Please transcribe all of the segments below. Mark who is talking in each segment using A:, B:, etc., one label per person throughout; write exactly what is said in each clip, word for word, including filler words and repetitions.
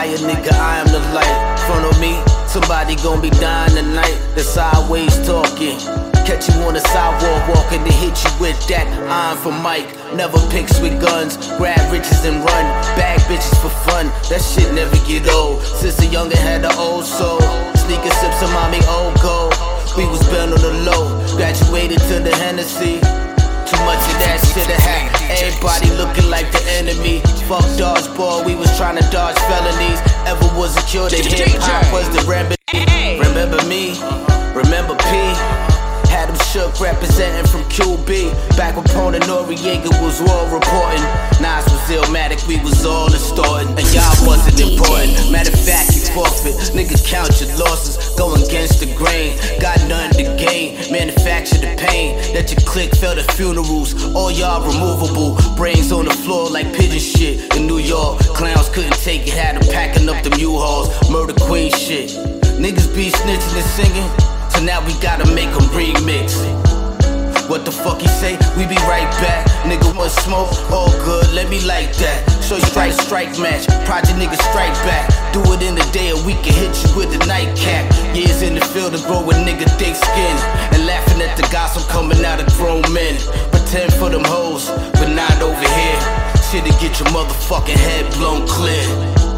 A: fire, nigga, I am the light. Front of me, somebody gon' be dying tonight. The sideways talking. Catch you on the sidewalk walking to hit you with that iron for Mike. Never picks with guns, grab riches and run. Bag bitches for fun, that shit never get old. Since a youngin' had the old soul. Sneaking sips of mommy old gold. We was bent on the low, graduated to the Hennessy. Too much of that shit I had. Everybody looking like the enemy. Fuck dodgeball, we was trying to dodge felonies. Ever was a cure to hip hop was the remedy. Remember me? Remember P? Had them shook representing from Q B. Back when Pona Noriega was war reporting. Nas was Illmatic, we was all distorting. And y'all wasn't important. Matter of fact, you forfeit. Nigga, count your losses. Go against the grain. Got nothing to gain. Manufacture the pain that your clique felt at funerals. All y'all removable. Brains on the floor like pigeon shit. In New York, clowns couldn't take it. Had them packing up them U-Hauls. Murder Queen shit. Niggas be snitching and singing. So now we gotta make them remix. What the fuck he say? We be right back. Nigga want smoke? All good, let me like that. Show you strike, strike match. Project nigga strike back. Do it in a day or we can hit you with a nightcap. Years in the field to grow a nigga thick skin. And laughing at the gossip coming out of grown men. Pretend for them hoes, but not over here. Shit'll get your motherfucking head blown clear.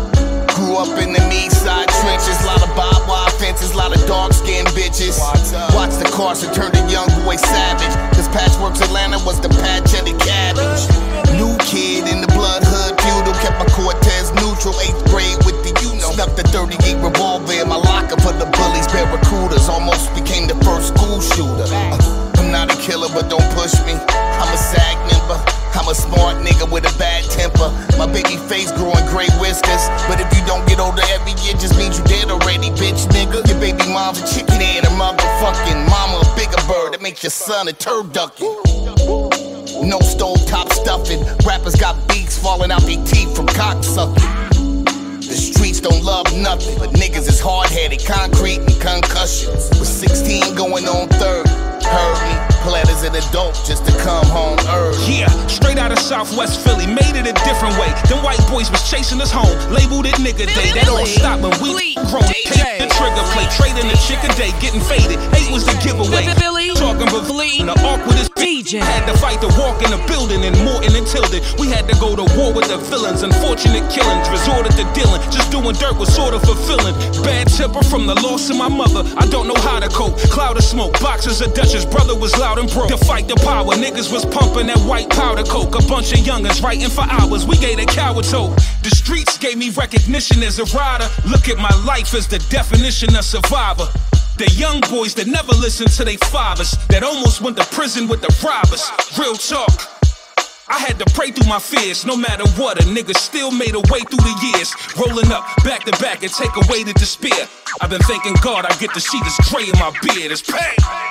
B: Grew up in the east side trenches, lot of barbed wire fences, lot of dark-skinned bitches. Watch the Carson turn the young boy savage. Cause Patchworks Atlanta was the patch of the cabbage. New kid in the blood hood feudal, kept my Cortez neutral, eighth grade with the you know. Snuck the thirty-eight revolver in my locker for the bullies, barracudas. Almost became the first school shooter. Uh, I'm not a killer, but don't push me. I'm a SAG member. I'm a smart nigga with a bad temper. My baby face growing gray whiskers. But if you don't get older every year, just means you dead already, bitch nigga. Your baby mom's a chicken head, a motherfucking mama a bigger bird that makes your son a turducken. No stove top stuffing. Rappers got beaks falling out their teeth from cocksucking. The streets don't love nothing, but niggas is hard-headed, concrete and concussions. With sixteen going on third, heard me. Pled as an adult just to come home early.
C: Yeah, straight out of Southwest Philly, made it a different way. Them white boys was chasing us home, labeled it nigga day. That all stopped when we grown. Take the trigger play, trading the chick a day, getting faded. Eight was the giveaway. Talking about the awkwardest D J. Had to fight to walk in the building in Morton and Tilden. We had to go to war with the villains, unfortunate killings, resorted to dealing. Just doing dirt was sort of fulfilling. Bad temper from the loss of my mother. I don't know how to cope. Cloud of smoke, boxes of Dutchess. Brother was loud and broke. To fight the power, niggas was pumping that white powder coke. A bunch of youngins writing for hours. We gave a coward's hope. The streets gave me recognition as a rider. Look at my life as the definition of survivor. The young boys that never listened to their fathers, that almost went to prison with the robbers. Real talk. I had to pray through my fears, no matter what, a nigga still made a way through the years. Rolling up, back to back, and take away the despair. I've been thanking God I get to see this gray in my beard. It's pain.